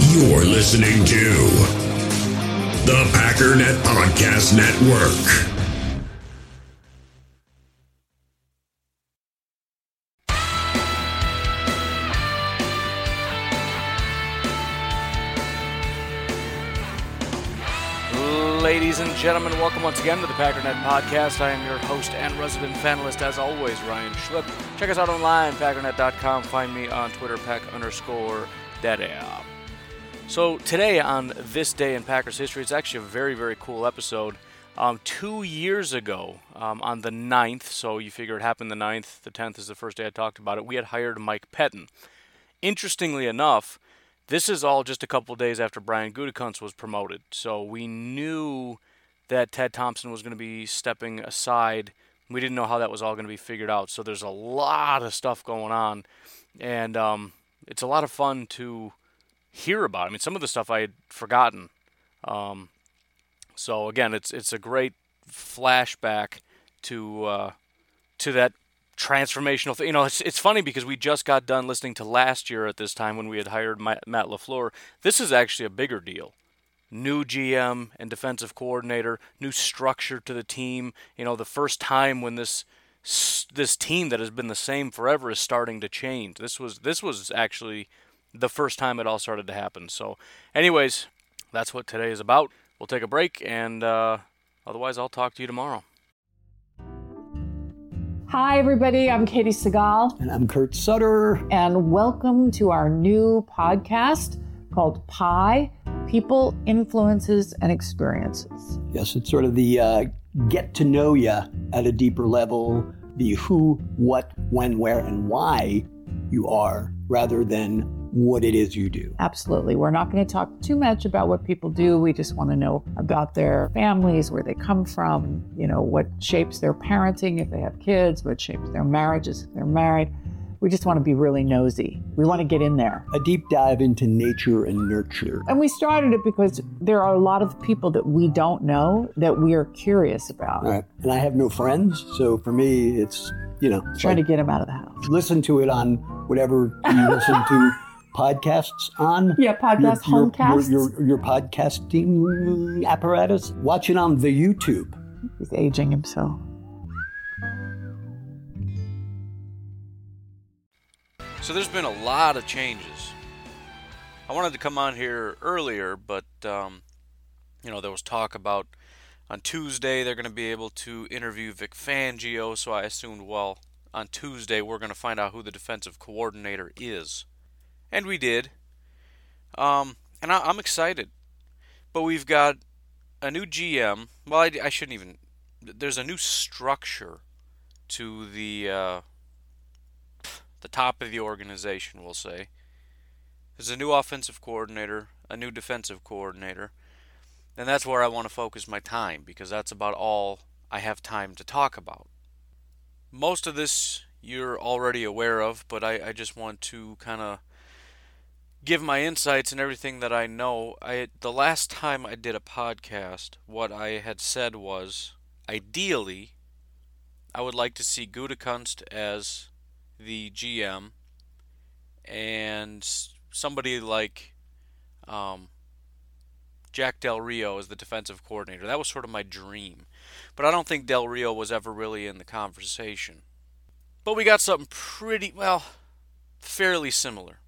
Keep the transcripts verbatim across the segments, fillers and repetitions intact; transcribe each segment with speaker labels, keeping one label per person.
Speaker 1: You're listening to the Packernet Podcast Network.
Speaker 2: Ladies and gentlemen, welcome once again to the Packernet Podcast. I am your host and resident fanalist, as always, Ryan Schlip. Check us out online, packernet dot com. Find me on Twitter, pack underscore daddy. So today, on this day in Packers history, it's actually a very, very cool episode. Um, two years ago, um, on the ninth, so you figure it happened the ninth, the tenth is the first day I talked about it, we had hired Mike Pettine. Interestingly enough, this is all just a couple of days after Brian Gutekunst was promoted. So we knew that Ted Thompson was going to be stepping aside. We didn't know how that was all going to be figured out. So there's a lot of stuff going on. And um, it's a lot of fun to hear about. I mean, some of the stuff I had forgotten. Um, so again, it's it's a great flashback to uh, to that transformational thing. You know, it's it's funny because we just got done listening to last year at this time when we had hired Matt LaFleur. This is actually a bigger deal. New G M and defensive coordinator, new structure to the team. You know, the first time when this this team that has been the same forever is starting to change. This was this was actually the first time it all started to happen. So, anyways, that's what today is about. We'll take a break, and uh, otherwise, I'll talk to you tomorrow.
Speaker 3: Hi, everybody. I'm Katie Segal.
Speaker 4: And I'm Kurt Sutter.
Speaker 3: And welcome to our new podcast called Pi, People, Influences, and Experiences.
Speaker 4: Yes, it's sort of the uh, get to know you at a deeper level, the who, what, when, where, and why you are, rather than what it is you do.
Speaker 3: Absolutely. We're not going to talk too much about what people do. We just want to know about their families, where they come from, you know, what shapes their parenting if they have kids, what shapes their marriages if they're married. We just want to be really nosy. We want to get in there.
Speaker 4: A deep dive into nature and nurture.
Speaker 3: And we started it because there are a lot of people that we don't know that we are curious about.
Speaker 4: All right. And I have no friends, so for me, it's, you know.
Speaker 3: Trying
Speaker 4: like,
Speaker 3: to get them out of the house.
Speaker 4: Listen to it on whatever you listen to podcasts on.
Speaker 3: Yeah, podcast,
Speaker 4: your,
Speaker 3: homecasts.
Speaker 4: Your, your, your podcasting apparatus. Watch it on the YouTube.
Speaker 3: He's aging himself.
Speaker 2: So there's been a lot of changes. I wanted to come on here earlier, but, um, you know, there was talk about on Tuesday they're going to be able to interview Vic Fangio, so I assumed, well, on Tuesday we're going to find out who the defensive coordinator is. And we did. Um, and I, I'm excited. But we've got a new G M. Well, I, I shouldn't even... There's a new structure to the... Uh, the top of the organization, we'll say. There's a new offensive coordinator, a new defensive coordinator, and that's where I want to focus my time, because that's about all I have time to talk about. Most of this you're already aware of, but I, I just want to kind of give my insights and everything that I know. I the last time I did a podcast, what I had said was, ideally, I would like to see Gutekunst as the G M, and somebody like um, Jack Del Rio as the defensive coordinator. That was sort of my dream. But I don't think Del Rio was ever really in the conversation. But we got something pretty, well, fairly similar.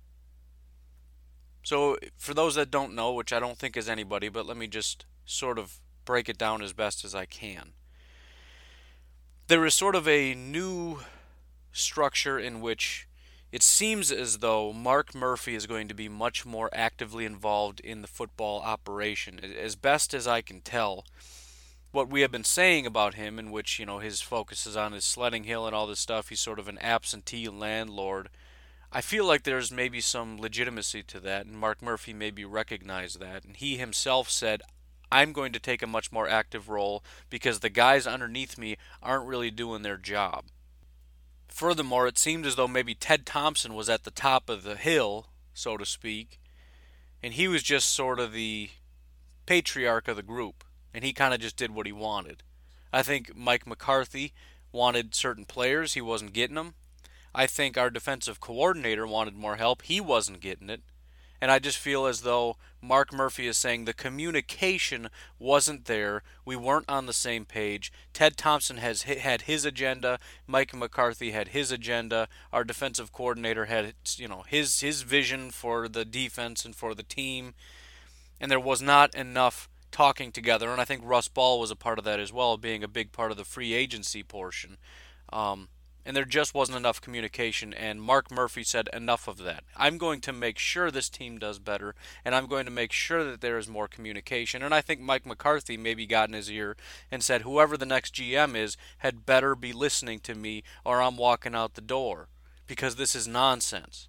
Speaker 2: So for those that don't know, which I don't think is anybody, but let me just sort of break it down as best as I can. There is sort of a new structure in which it seems as though Mark Murphy is going to be much more actively involved in the football operation. As best as I can tell, what we have been saying about him, in which, you know, his focus is on his sledding hill and all this stuff, he's sort of an absentee landlord. I feel like there's maybe some legitimacy to that, and Mark Murphy maybe recognized that. And he himself said, I'm going to take a much more active role because the guys underneath me aren't really doing their job. Furthermore, it seemed as though maybe Ted Thompson was at the top of the hill, so to speak, and he was just sort of the patriarch of the group, and he kind of just did what he wanted. I think Mike McCarthy wanted certain players, he wasn't getting them. I think our defensive coordinator wanted more help, he wasn't getting it. And I just feel as though Mark Murphy is saying the communication wasn't there. We weren't on the same page. Ted Thompson has had his agenda. Mike McCarthy had his agenda. Our defensive coordinator had, you know, his his vision for the defense and for the team. And there was not enough talking together. And I think Russ Ball was a part of that as well, being a big part of the free agency portion. Um, And there just wasn't enough communication, and Mark Murphy said enough of that. I'm going to make sure this team does better, and I'm going to make sure that there is more communication. And I think Mike McCarthy maybe got in his ear and said, whoever the next G M is had better be listening to me or I'm walking out the door, because this is nonsense.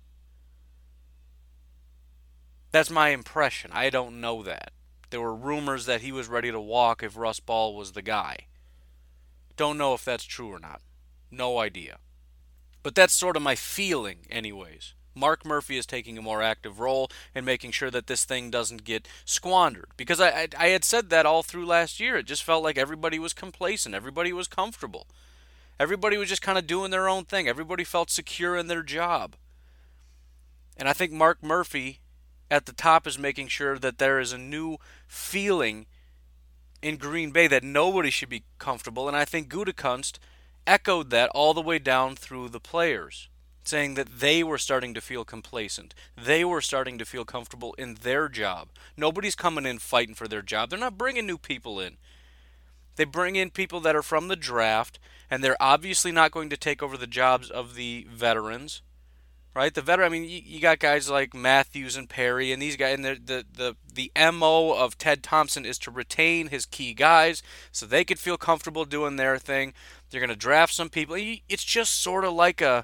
Speaker 2: That's my impression. I don't know that. There were rumors that he was ready to walk if Russ Ball was the guy. Don't know if that's true or not. No idea. But that's sort of my feeling anyways. Mark Murphy is taking a more active role in making sure that this thing doesn't get squandered. Because I, I, I had said that all through last year. It just felt like everybody was complacent. Everybody was comfortable. Everybody was just kind of doing their own thing. Everybody felt secure in their job. And I think Mark Murphy at the top is making sure that there is a new feeling in Green Bay that nobody should be comfortable. And I think Gutekunst echoed that all the way down through the players, saying that they were starting to feel complacent. They were starting to feel comfortable in their job. Nobody's coming in fighting for their job. They're not bringing new people in. They bring in people that are from the draft, and they're obviously not going to take over the jobs of the veterans, right? The veteran, I mean, you, you got guys like Matthews and Perry, and these guys, and the, the the the M O of Ted Thompson is to retain his key guys so they could feel comfortable doing their thing. They're going to draft some people. It's just sort of like a,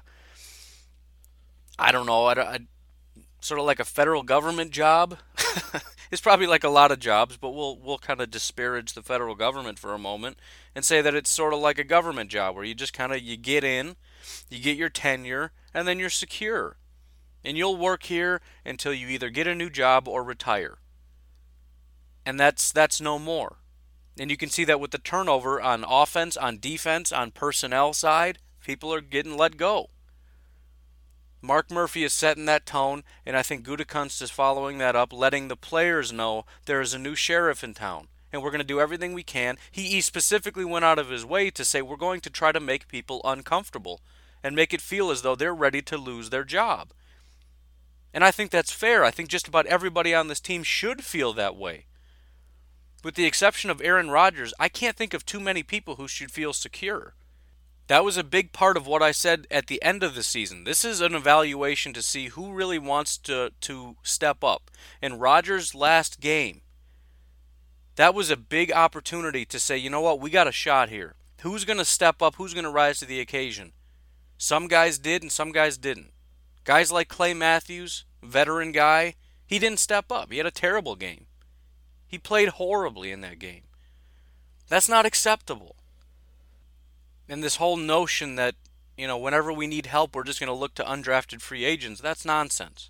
Speaker 2: I don't know, a, a, sort of like a federal government job. It's probably like a lot of jobs, but we'll we'll kind of disparage the federal government for a moment and say that it's sort of like a government job where you just kind of, you get in, you get your tenure, and then you're secure. And you'll work here until you either get a new job or retire. And that's that's no more. And you can see that with the turnover on offense, on defense, on personnel side. People are getting let go. Mark Murphy is setting that tone, and I think Gutekunst is following that up, letting the players know there is a new sheriff in town, and we're going to do everything we can. He, he specifically went out of his way to say we're going to try to make people uncomfortable and make it feel as though they're ready to lose their job. And I think that's fair. I think just about everybody on this team should feel that way. With the exception of Aaron Rodgers, I can't think of too many people who should feel secure. That was a big part of what I said at the end of the season. This is an evaluation to see who really wants to, to step up. In Rodgers' last game, that was a big opportunity to say, you know what, we got a shot here. Who's going to step up? Who's going to rise to the occasion? Some guys did and some guys didn't. Guys like Clay Matthews, veteran guy, he didn't step up. He had a terrible game. He played horribly in that game. That's not acceptable. And this whole notion that, you know, whenever we need help, we're just going to look to undrafted free agents, that's nonsense.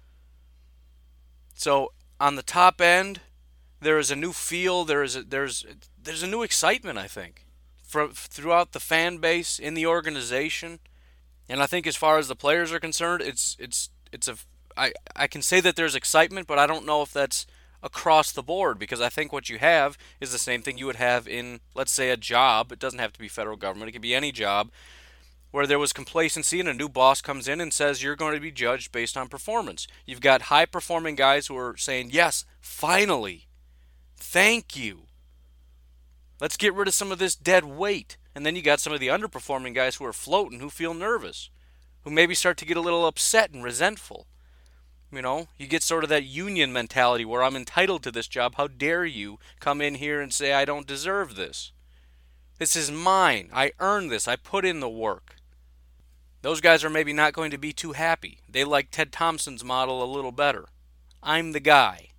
Speaker 2: So, on the top end, there is a new feel, there is a, there's there's a new excitement, I think, from throughout the fan base, in the organization. And I think as far as the players are concerned, it's it's it's a I, I can say that there's excitement, but I don't know if that's across the board, because I think what you have is the same thing you would have in, let's say, a job. It doesn't have to be federal government. It could be any job where there was complacency and a new boss comes in and says you're going to be judged based on performance. You've got high-performing guys who are saying, yes, finally, thank you. Let's get rid of some of this dead weight. And then you got some of the underperforming guys who are floating, who feel nervous, who maybe start to get a little upset and resentful. You know, you get sort of that union mentality where I'm entitled to this job. How dare you come in here and say I don't deserve this? This is mine. I earned this. I put in the work. Those guys are maybe not going to be too happy. They like Ted Thompson's model a little better. I'm the guy.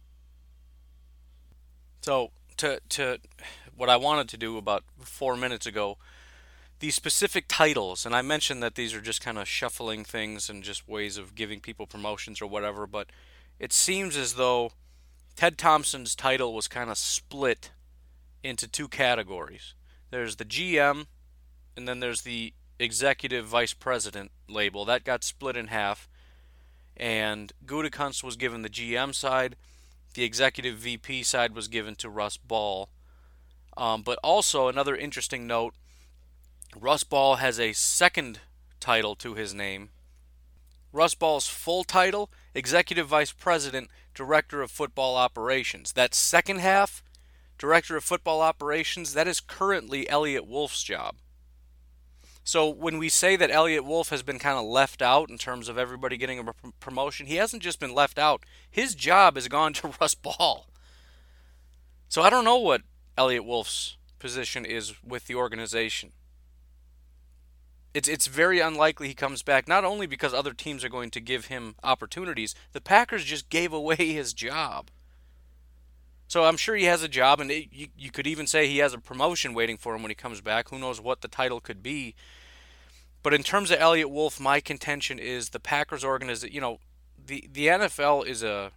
Speaker 2: So, to to what I wanted to do about four minutes ago, these specific titles, and I mentioned that these are just kind of shuffling things and just ways of giving people promotions or whatever, but it seems as though Ted Thompson's title was kind of split into two categories. There's the G M, and then there's the Executive Vice President label. That got split in half. and Gutekunst was given the G M side. The executive V P side was given to Russ Ball. Um, but also, another interesting note, Russ Ball has a second title to his name. Russ Ball's full title, Executive Vice President, Director of Football Operations. That second half, Director of Football Operations, that is currently Elliott Wolf's job. So when we say that Elliott Wolf has been kind of left out in terms of everybody getting a promotion, he hasn't just been left out. His job has gone to Russ Ball. So I don't know what Elliott Wolf's position is with the organization. It's it's very unlikely he comes back, not only because other teams are going to give him opportunities, the Packers just gave away his job. So I'm sure he has a job, and it, you, you could even say he has a promotion waiting for him when he comes back. Who knows what the title could be. But in terms of Elliott Wolf, my contention is the Packers organization, you know, the, the N F L is a,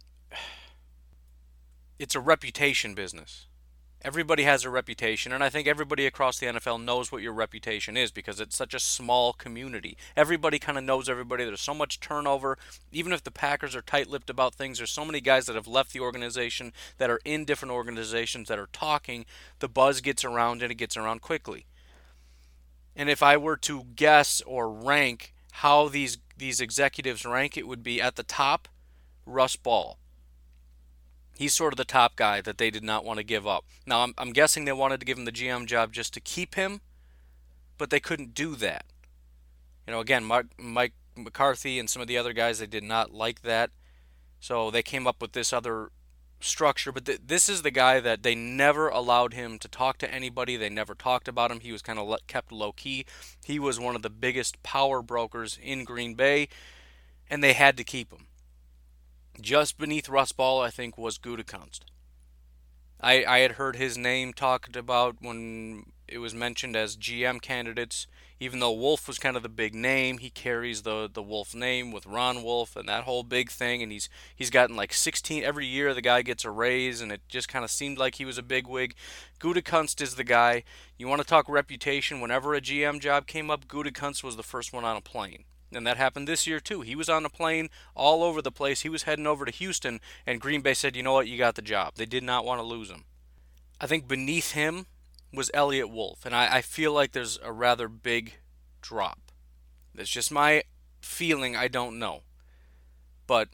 Speaker 2: it's a reputation business. Everybody has a reputation, and I think everybody across the N F L knows what your reputation is because it's such a small community. Everybody kind of knows everybody. There's so much turnover. Even if the Packers are tight-lipped about things, there's so many guys that have left the organization that are in different organizations that are talking. The buzz gets around, and it gets around quickly. And if I were to guess or rank how these, these executives rank, it would be at the top, Russ Ball. He's sort of the top guy that they did not want to give up. Now, I'm, I'm guessing they wanted to give him the G M job just to keep him, but they couldn't do that. You know, again, Mike, Mike McCarthy and some of the other guys, they did not like that. So they came up with this other structure. But th- this is the guy that they never allowed him to talk to anybody. They never talked about him. He was kind of le- kept low-key. He was one of the biggest power brokers in Green Bay, and they had to keep him. Just beneath Russ Ball, I think, was Gutekunst. I, I had heard his name talked about when it was mentioned as G M candidates. Even though Wolf was kind of the big name, he carries the, the Wolf name with Ron Wolf and that whole big thing. And he's he's gotten like sixteen every year. The guy gets a raise, and it just kind of seemed like he was a bigwig. Gutekunst is the guy. You want to talk reputation? Whenever a G M job came up, Gutekunst was the first one on a plane. And that happened this year, too. He was on a plane all over the place. He was heading over to Houston, and Green Bay said, you know what, you got the job. They did not want to lose him. I think beneath him was Elliott Wolf, and I, I feel like there's a rather big drop. That's just my feeling. I don't know. But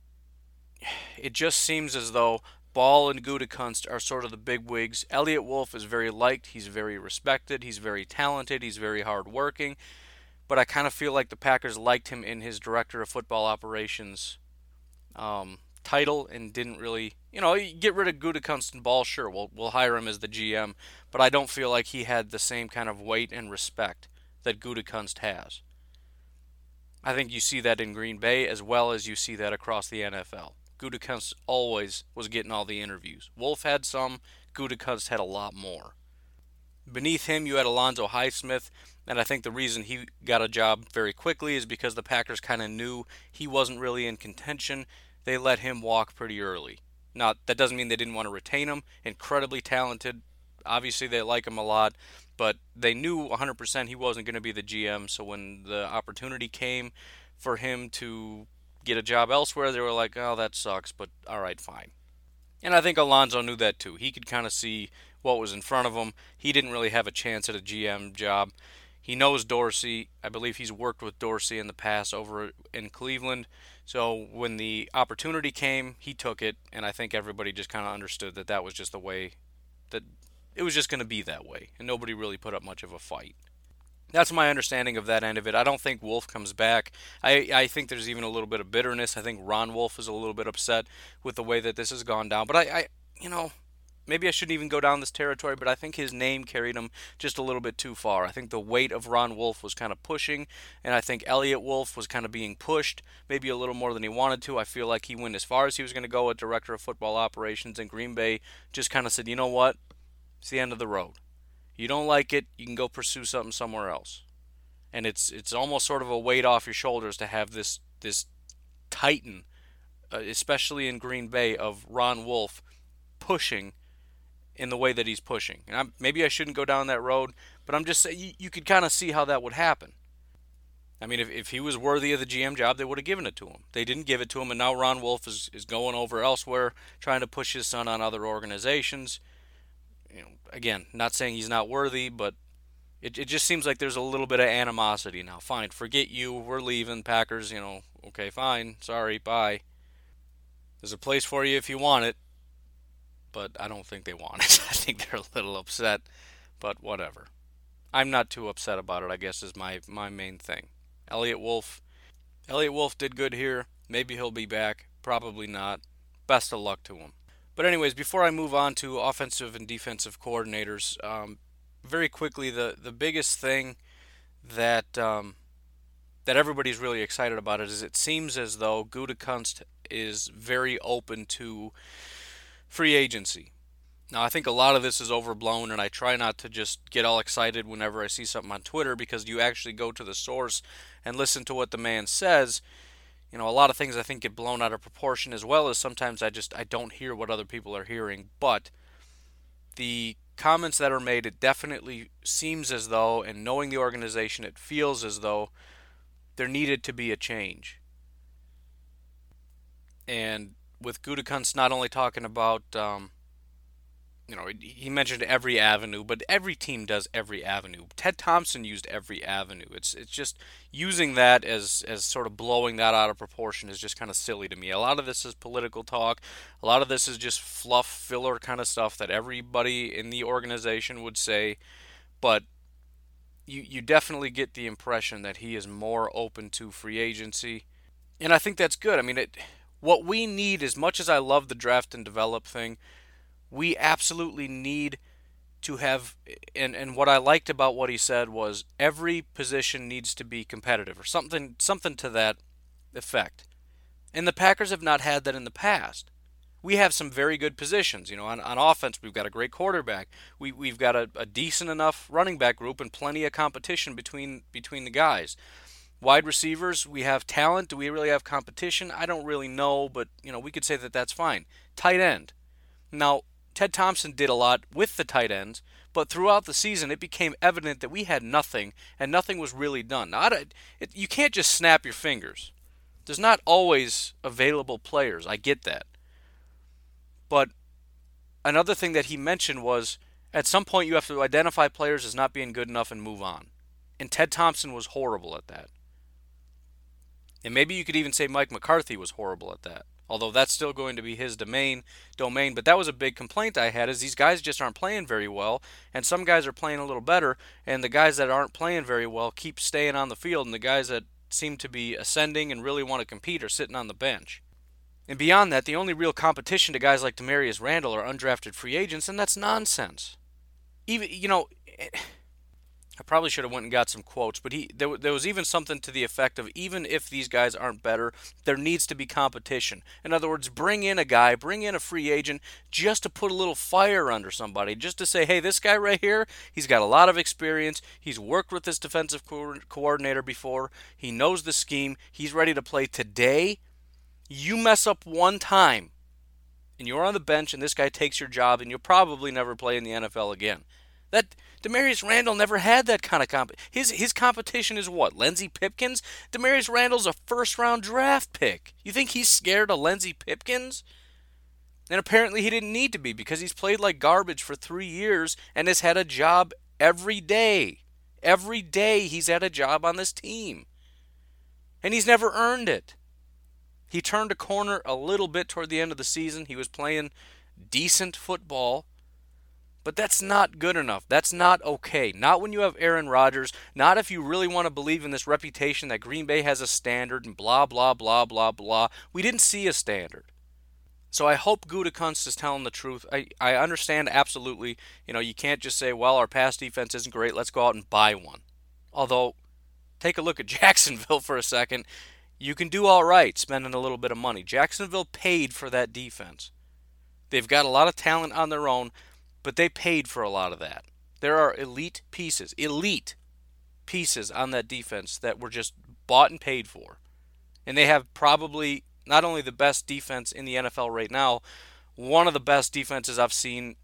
Speaker 2: it just seems as though Ball and Gutekunst are sort of the big wigs. Elliott Wolf is very liked. He's very respected. He's very talented. He's very hardworking. But I kind of feel like the Packers liked him in his Director of Football Operations um, title and didn't really, you know, get rid of Gutekunst and Ball, sure, we'll, we'll hire him as the G M, but I don't feel like he had the same kind of weight and respect that Gutekunst has. I think you see that in Green Bay as well as you see that across the N F L. Gutekunst always was getting all the interviews. Wolf had some, Gutekunst had a lot more. Beneath him, you had Alonzo Highsmith, and I think the reason he got a job very quickly is because the Packers kind of knew he wasn't really in contention. They let him walk pretty early. Now, that doesn't mean they didn't want to retain him. Incredibly talented. Obviously, they like him a lot, but they knew one hundred percent he wasn't going to be the G M, so when the opportunity came for him to get a job elsewhere, they were like, oh, that sucks, but all right, fine. And I think Alonzo knew that too. He could kind of see what was in front of him. He didn't really have a chance at a G M job. He knows Dorsey. I believe he's worked with Dorsey in the past over in Cleveland. So when the opportunity came, he took it, and I think everybody just kind of understood that that was just the way, that it was just going to be that way, and nobody really put up much of a fight. That's my understanding of that end of it. I don't think Wolf comes back. I, I think there's even a little bit of bitterness. I think Ron Wolf is a little bit upset with the way that this has gone down. But I, I you know, maybe I shouldn't even go down this territory, but I think his name carried him just a little bit too far. I think the weight of Ron Wolf was kind of pushing, and I think Elliott Wolf was kind of being pushed, maybe a little more than he wanted to. I feel like he went as far as he was going to go at Director of Football Operations, and Green Bay just kind of said, you know what, it's the end of the road. You don't like it, you can go pursue something somewhere else. And it's it's almost sort of a weight off your shoulders to have this, this titan, uh, especially in Green Bay, of Ron Wolf pushing in the way that he's pushing. And I'm, maybe I shouldn't go down that road, but I'm just saying you, you could kind of see how that would happen. I mean, if, if he was worthy of the G M job, they would have given it to him. They didn't give it to him, and now Ron Wolf is, is going over elsewhere, trying to push his son on other organizations. You know, again, not saying he's not worthy, but it, it just seems like there's a little bit of animosity now. Fine, forget you, we're leaving, Packers, you know, okay, fine, sorry, bye. There's a place for you if you want it, but I don't think they want it. I think they're a little upset, but whatever. I'm not too upset about it, I guess, is my, my main thing. Elliott Wolf. Elliott Wolf did good here. Maybe he'll be back. Probably not. Best of luck to him. But anyways, before I move on to offensive and defensive coordinators, um, very quickly, the, the biggest thing that um, that everybody's really excited about it is it seems as though Gutekunst is very open to free agency. Now, I think a lot of this is overblown, and I try not to just get all excited whenever I see something on Twitter, because you actually go to the source and listen to what the man says. You know, a lot of things I think get blown out of proportion, as well as sometimes I just I don't hear what other people are hearing. But the comments that are made, it definitely seems as though, and knowing the organization, it feels as though there needed to be a change. And with Gutekunst not only talking about, um, you know, he mentioned every avenue, but every team does every avenue. Ted Thompson used every avenue. It's it's just using that as as sort of blowing that out of proportion is just kind of silly to me. A lot of this is political talk. A lot of this is just fluff, filler kind of stuff that everybody in the organization would say. But you you definitely get the impression that he is more open to free agency, and I think that's good. I mean, it. What we need, as much as I love the draft and develop thing, we absolutely need to have, and, and what I liked about what he said was every position needs to be competitive, or something something to that effect. And the Packers have not had that in the past. We have some very good positions. You know, on, on offense, we've got a great quarterback. We, we've got a, a decent enough running back group and plenty of competition between between the guys. Wide receivers, we have talent. Do we really have competition? I don't really know, but you know, we could say that that's fine. Tight end. Now, Ted Thompson did a lot with the tight ends, but throughout the season, it became evident that we had nothing, and nothing was really done. Now, it, you can't just snap your fingers. There's not always available players. I get that. But another thing that he mentioned was, at some point, you have to identify players as not being good enough and move on. And Ted Thompson was horrible at that. And maybe you could even say Mike McCarthy was horrible at that. Although that's still going to be his domain, domain. But that was a big complaint I had, is these guys just aren't playing very well. And some guys are playing a little better. And the guys that aren't playing very well keep staying on the field. And the guys that seem to be ascending and really want to compete are sitting on the bench. And beyond that, the only real competition to guys like Demarius Randall are undrafted free agents. And that's nonsense. Even, you know... It, I probably should have went and got some quotes, but he there, there was even something to the effect of, even if these guys aren't better, there needs to be competition. In other words, bring in a guy, bring in a free agent just to put a little fire under somebody, just to say, hey, this guy right here, he's got a lot of experience, he's worked with this defensive co- coordinator before, he knows the scheme, he's ready to play today. You mess up one time, and you're on the bench, and this guy takes your job, and you'll probably never play in the N F L again. That Demarius Randall never had that kind of comp. His his competition is what? Lindsey Pipkins? Demarius Randall's a first-round draft pick. You think he's scared of Lindsey Pipkins? And apparently he didn't need to be, because he's played like garbage for three years and has had a job every day. Every day he's had a job on this team. And he's never earned it. He turned a corner a little bit toward the end of the season. He was playing decent football. But that's not good enough. That's not okay. Not when you have Aaron Rodgers. Not if you really want to believe in this reputation that Green Bay has a standard and blah, blah, blah, blah, blah. We didn't see a standard. So I hope Gutekunst is telling the truth. I, I understand absolutely, you know, you can't just say, well, our pass defense isn't great, let's go out and buy one. Although, take a look at Jacksonville for a second. You can do all right spending a little bit of money. Jacksonville paid for that defense. They've got a lot of talent on their own, but they paid for a lot of that. There are elite pieces, elite pieces on that defense that were just bought and paid for. And they have probably not only the best defense in the N F L right now, one of the best defenses I've seen.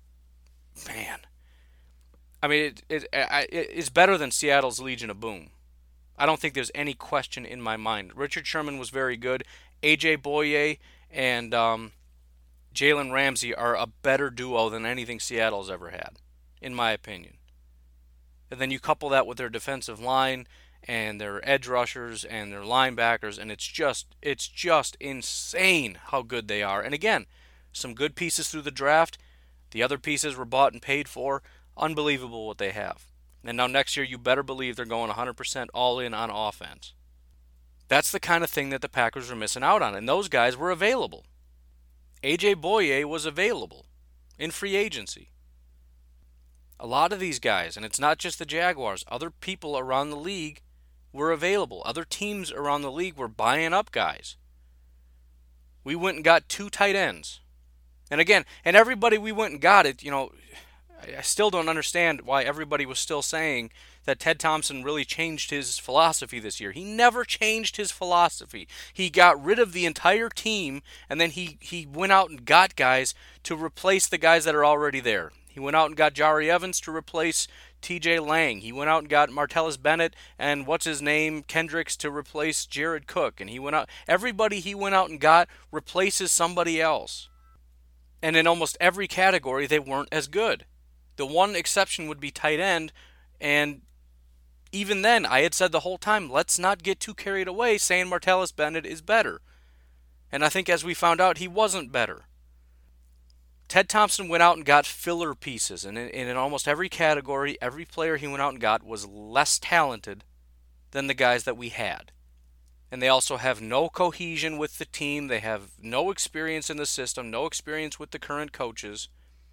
Speaker 2: Man, I mean, it, it, it it's better than Seattle's Legion of Boom. I don't think there's any question in my mind. Richard Sherman was very good. A J Boye and um, Jalen Ramsey are a better duo than anything Seattle's ever had, in my opinion. And then you couple that with their defensive line and their edge rushers and their linebackers, and it's just it's just insane how good they are. And again, some good pieces through the draft. The other pieces were bought and paid for. Unbelievable what they have. And now next year, you better believe they're going one hundred percent all in on offense. That's the kind of thing that the Packers were missing out on, and those guys were available. A J Boye was available in free agency. A lot of these guys, and it's not just the Jaguars, other people around the league were available. Other teams around the league were buying up guys. We went and got two tight ends. And again, and everybody we went and got it, you know, I still don't understand why everybody was still saying that Ted Thompson really changed his philosophy this year. He never changed his philosophy. He got rid of the entire team, and then he, he went out and got guys to replace the guys that are already there. He went out and got Jari Evans to replace T J Lang. He went out and got Martellus Bennett and what's his name, Kendricks, to replace Jared Cook. And he went out. Everybody he went out and got replaces somebody else. And in almost every category, they weren't as good. The one exception would be tight end, and even then, I had said the whole time, let's not get too carried away saying Martellus Bennett is better. And I think as we found out, he wasn't better. Ted Thompson went out and got filler pieces, and in, in almost every category, every player he went out and got was less talented than the guys that we had. And they also have no cohesion with the team. They have no experience in the system, no experience with the current coaches.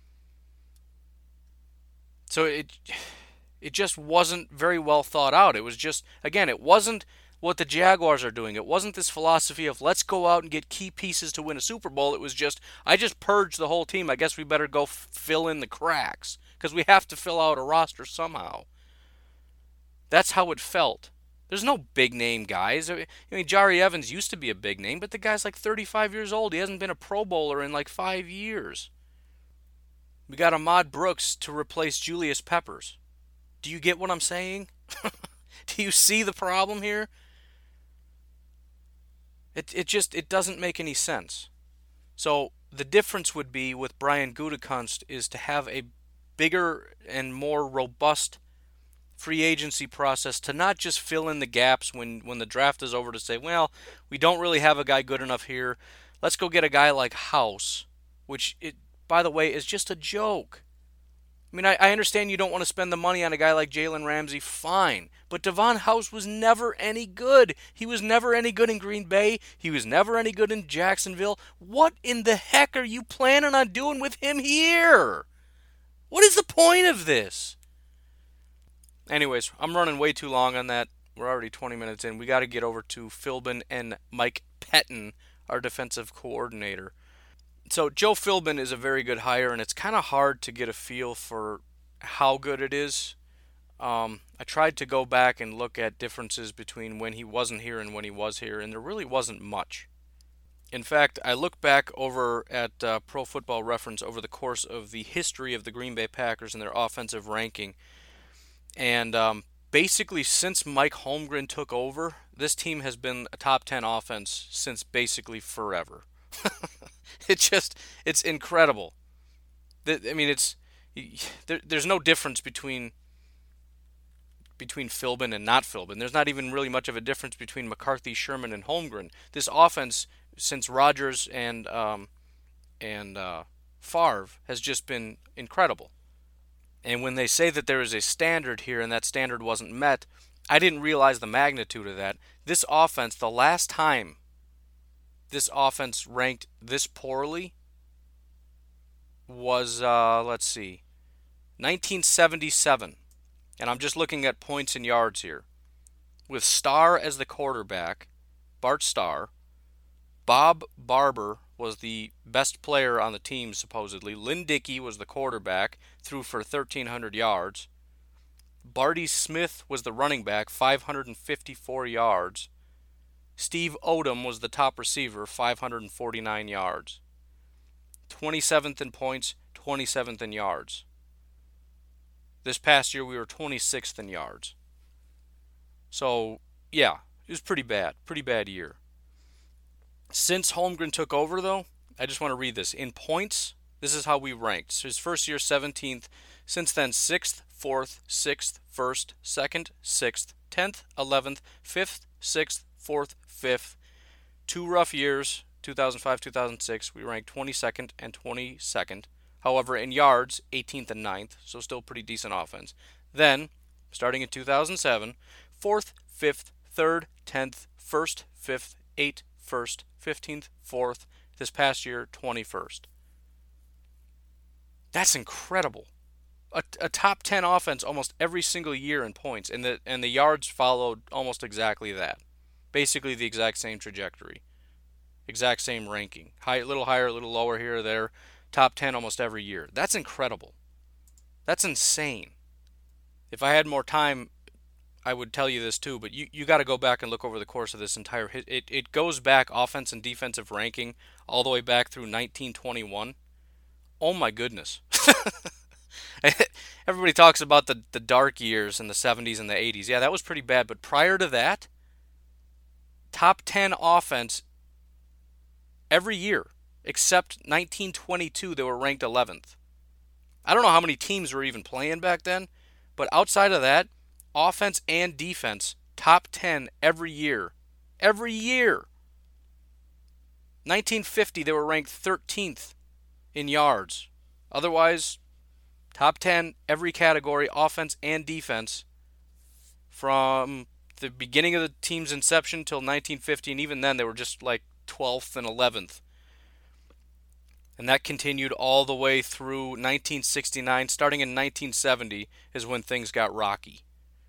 Speaker 2: So it it just wasn't very well thought out. It was just, again, it wasn't what the Jaguars are doing. It wasn't this philosophy of let's go out and get key pieces to win a Super Bowl. It was just, I just purged the whole team. I guess we better go f- fill in the cracks because we have to fill out a roster somehow. That's how it felt. There's no big name guys. I mean, Jari Evans used to be a big name, but the guy's like thirty-five years old. He hasn't been a Pro Bowler in like five years. We got Ahmad Brooks to replace Julius Peppers. Do you get what I'm saying? Do you see the problem here? It it just it doesn't make any sense. So the difference would be with Brian Gutekunst is to have a bigger and more robust free agency process to not just fill in the gaps when, when the draft is over to say, well, we don't really have a guy good enough here. Let's go get a guy like House, which, it, by the way, is just a joke. I mean, I, I understand you don't want to spend the money on a guy like Jalen Ramsey, fine. But Devon House was never any good. He was never any good in Green Bay. He was never any good in Jacksonville. What in the heck are you planning on doing with him here? What is the point of this? Anyways, I'm running way too long on that. We're already twenty minutes in. We got to get over to Philbin and Mike Pettine, our defensive coordinator. So Joe Philbin is a very good hire, and it's kind of hard to get a feel for how good it is. Um, I tried to go back and look at differences between when he wasn't here and when he was here, and there really wasn't much. In fact, I looked back over at uh, Pro Football Reference over the course of the history of the Green Bay Packers and their offensive ranking. And um, basically, since Mike Holmgren took over, this team has been a top ten offense since basically forever. It's just, it's incredible. I mean, it's there, there's no difference between between Philbin and not Philbin. There's not even really much of a difference between McCarthy, Sherman, and Holmgren. This offense, since Rodgers and um, and uh, Favre, has just been incredible. And when they say that there is a standard here and that standard wasn't met, I didn't realize the magnitude of that. This offense, the last time this offense ranked this poorly was, uh, let's see, nineteen seventy-seven. And I'm just looking at points and yards here. With Starr as the quarterback, Bart Starr, Bob Barber was the best player on the team, supposedly. Lynn Dickey was the quarterback, threw for thirteen hundred yards. Barty Smith was the running back, five hundred fifty-four yards. Steve Odom was the top receiver, five hundred forty-nine yards. twenty-seventh in points, twenty-seventh in yards. This past year, we were twenty-sixth in yards. So, yeah, it was pretty bad. Pretty bad year. Since Holmgren took over, though, I just want to read this. In points, this is how we ranked. So his first year, seventeenth. Since then, sixth, fourth, sixth, first, second, sixth, tenth, eleventh, fifth, sixth, fourth, fifth. Two rough years, two thousand five, two thousand six. We ranked twenty-second and twenty-second. However, in yards, eighteenth and ninth, so still pretty decent offense. Then, starting in two thousand seven, fourth, fifth, third, tenth, first, fifth, eighth, first, fifteenth, fourth. This past year, twenty-first. That's incredible. A, a top ten offense almost every single year in points, and the and the yards followed almost exactly that. Basically the exact same trajectory. Exact same ranking. High, a little higher, a little lower here or there. Top ten almost every year. That's incredible. That's insane. If I had more time, I would tell you this too, but you, you got to go back and look over the course of this entire hit. It, it goes back, offense and defensive ranking, all the way back through nineteen twenty-one. Oh my goodness. Everybody talks about the, the dark years in the seventies and the eighties. Yeah, that was pretty bad, but prior to that, top ten offense every year, except nineteen twenty-two, they were ranked eleventh. I don't know how many teams were even playing back then, but outside of that, offense and defense, top ten every year. Every year. nineteen fifty, they were ranked thirteenth in yards. Otherwise, top ten every category, offense and defense, from the beginning of the team's inception till nineteen fifty, and even then they were just like twelfth and eleventh. And that continued all the way through nineteen sixty-nine. Starting in nineteen seventy is when things got rocky.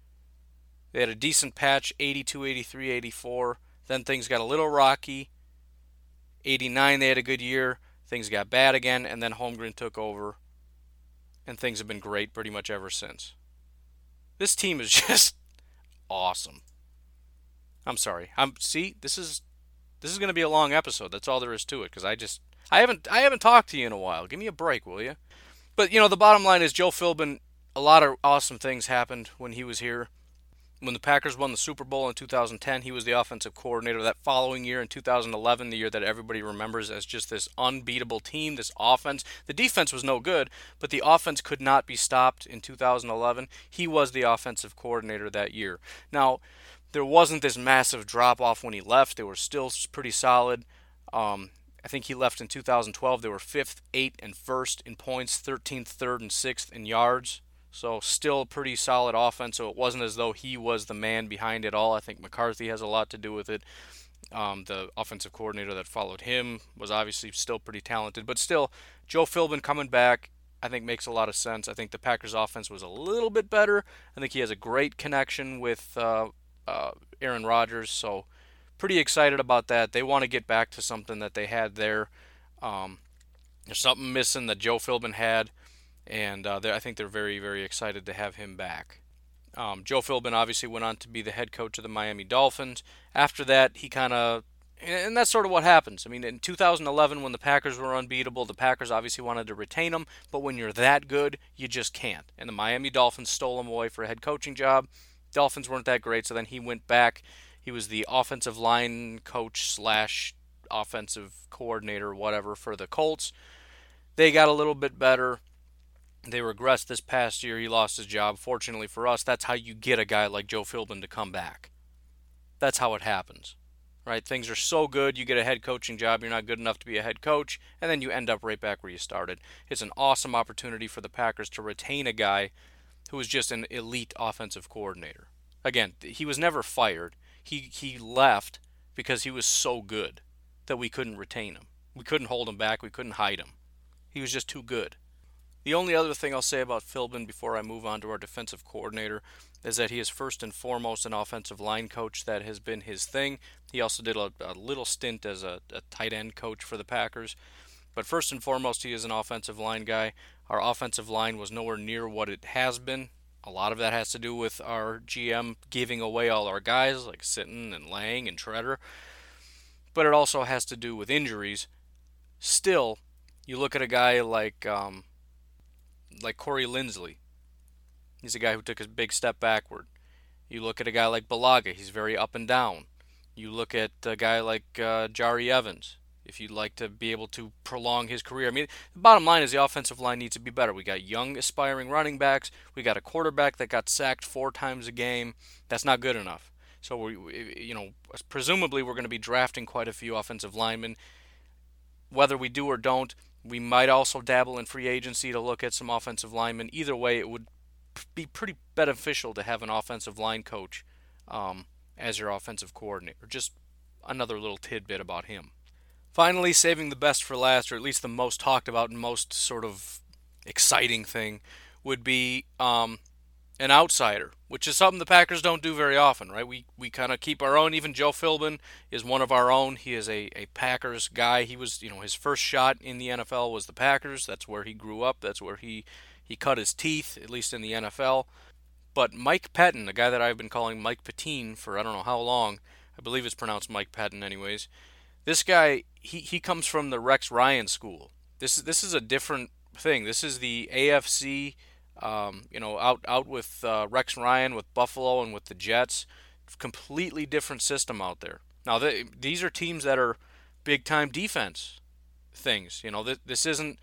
Speaker 2: They had a decent patch, eighty-two, eighty-three, eighty-four. Then things got a little rocky. eighty-nine, they had a good year. Things got bad again, and then Holmgren took over. And things have been great pretty much ever since. This team is just awesome. I'm sorry. I'm see, this is this is going to be a long episode. That's all there is to it, because I just I haven't I haven't talked to you in a while. Give me a break, will you? But you know, the bottom line is Joe Philbin. A lot of awesome things happened when he was here. When the Packers won the Super Bowl in two thousand ten, he was the offensive coordinator. That following year, in two thousand eleven, the year that everybody remembers as just this unbeatable team, this offense. The defense was no good, but the offense could not be stopped in two thousand eleven. He was the offensive coordinator that year. Now, there wasn't this massive drop-off when he left. They were still pretty solid. Um, I think he left in two thousand twelve. They were fifth, eighth, and first in points, thirteenth, third, and sixth in yards. So still a pretty solid offense. So it wasn't as though he was the man behind it all. I think McCarthy has a lot to do with it. Um, the offensive coordinator that followed him was obviously still pretty talented. But still, Joe Philbin coming back, I think makes a lot of sense. I think the Packers offense was a little bit better. I think he has a great connection with uh, uh, Aaron Rodgers. So pretty excited about that. They want to get back to something that they had there. Um, there's something missing that Joe Philbin had. And uh, I think they're very, very excited to have him back. Um, Joe Philbin obviously went on to be the head coach of the Miami Dolphins. After that, he kind of, and that's sort of what happens. I mean, in two thousand eleven, when the Packers were unbeatable, the Packers obviously wanted to retain him. But when you're that good, you just can't. And the Miami Dolphins stole him away for a head coaching job. Dolphins weren't that great, so then he went back. He was the offensive line coach slash offensive coordinator, whatever, for the Colts. They got a little bit better. They regressed this past year. He lost his job. Fortunately for us, that's how you get a guy like Joe Philbin to come back. That's how it happens, right? Things are so good, you get a head coaching job, you're not good enough to be a head coach, and then you end up right back where you started. It's an awesome opportunity for the Packers to retain a guy who was just an elite offensive coordinator. Again, he was never fired. He he left because he was so good that we couldn't retain him. We couldn't hold him back. We couldn't hide him. He was just too good. The only other thing I'll say about Philbin before I move on to our defensive coordinator is that he is first and foremost an offensive line coach. That has been his thing. He also did a, a little stint as a, a tight end coach for the Packers. But first and foremost, he is an offensive line guy. Our offensive line was nowhere near what it has been. A lot of that has to do with our G M giving away all our guys, like Sitton and Lang and Treader. But it also has to do with injuries. Still, you look at a guy like... Um, like Corey Linsley. He's a guy who took a big step backward. You look at a guy like Balaga, he's very up and down. You look at a guy like uh, Jari Evans, if you'd like to be able to prolong his career. I mean, the bottom line is the offensive line needs to be better. We got young, aspiring running backs. We got a quarterback that got sacked four times a game. That's not good enough. So, we, you know, presumably we're going to be drafting quite a few offensive linemen. Whether we do or don't, we might also dabble in free agency to look at some offensive linemen. Either way, it would be pretty beneficial to have an offensive line coach um, as your offensive coordinator. Just another little tidbit about him. Finally, saving the best for last, or at least the most talked about and most sort of exciting thing, would be um, an outsider, which is something the Packers don't do very often, right? We we kind of keep our own. Even Joe Philbin is one of our own. He is a, a Packers guy. He was, you know, his first shot in the N F L was the Packers. That's where he grew up. That's where he, he cut his teeth, at least in the N F L. But Mike Pettine, the guy that I've been calling Mike Pettine for I don't know how long, I believe it's pronounced Mike Pettine anyways. This guy, he, he comes from the Rex Ryan school. This is this is a different thing. This is the A F C. Um, you know, out out with uh, Rex Ryan, with Buffalo, and with the Jets. Completely different system out there. Now, they, these are teams that are big-time defense things. You know, th- this isn't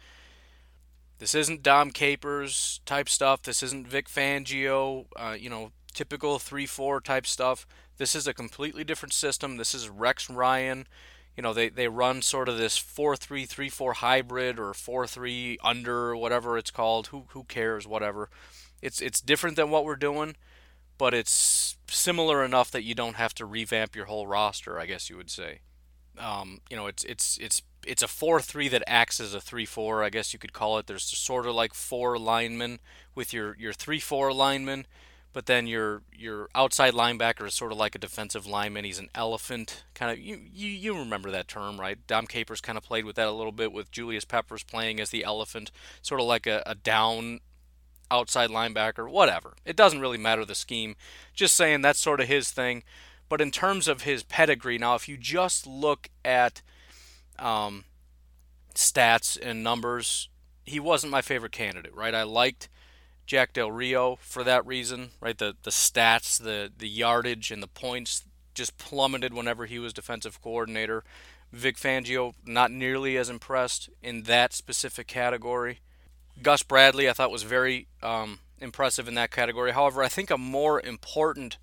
Speaker 2: this isn't Dom Capers type stuff. This isn't Vic Fangio. Uh, you know, typical three four type stuff. This is a completely different system. This is Rex Ryan. You know, they, they run sort of this four three three four hybrid or four three under, or whatever it's called. Who who cares, whatever. It's it's different than what we're doing, but it's similar enough that you don't have to revamp your whole roster, I guess you would say. Um, you know, it's it's it's it's a four three that acts as a three four, I guess you could call it. There's sort of like four linemen with your your three four linemen. But then your your outside linebacker is sort of like a defensive lineman. He's an elephant, kind of. You you, you remember that term, right? Dom Capers kind of played with that a little bit with Julius Peppers playing as the elephant, sort of like a, a down outside linebacker, whatever. It doesn't really matter the scheme. Just saying that's sort of his thing. But in terms of his pedigree, now if you just look at um, stats and numbers, he wasn't my favorite candidate, right? I liked Jack Del Rio for that reason, right? The the stats, the the yardage, and the points just plummeted whenever he was defensive coordinator. Vic Fangio, not nearly as impressed in that specific category. Gus Bradley, I thought, was very um, impressive in that category. However, I think a more important